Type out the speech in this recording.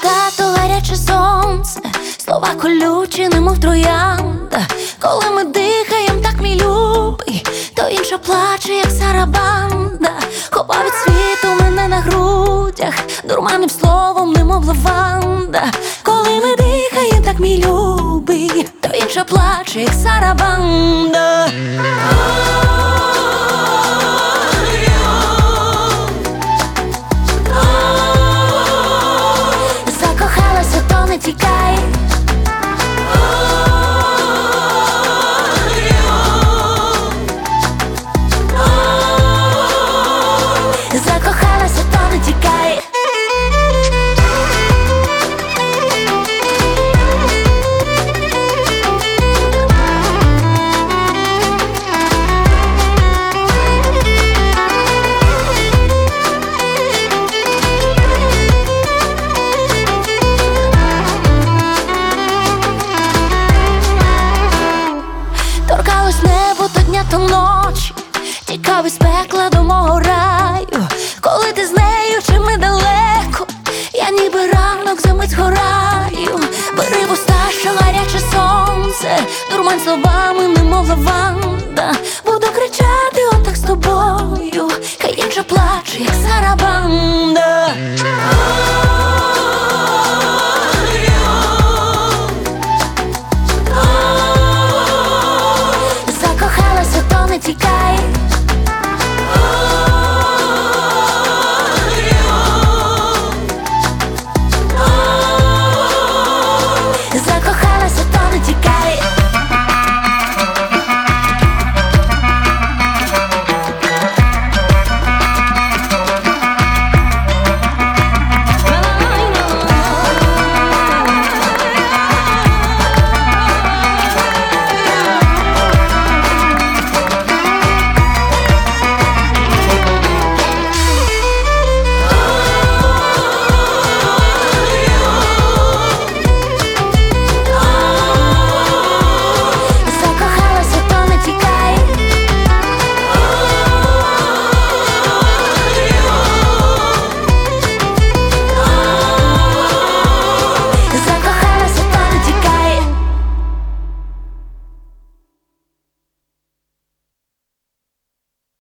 хату гаряче сонце, слова колючі, немов троянда. Коли ми дихаєм, так мій любий, то інша плаче, як сарабанда. Хопа від світу мене на грудях, дурманим словом, немов лаванда. Коли ми дихаєм, так мій любий, то інша плаче, як сарабанда. Закохалася, то не тікай. Закохалася, то не тікай. Торкалось небо то дня, то ночі, тікав із пекла до мого раю. Коли ти з нею, чи ми далеко, я ніби ранок за мить згораю. Бери в уста, що гаряче сонце, дурмань словами, немов лаванда. Буду кричати отак з тобою, хай інша плаче, як сарабанда.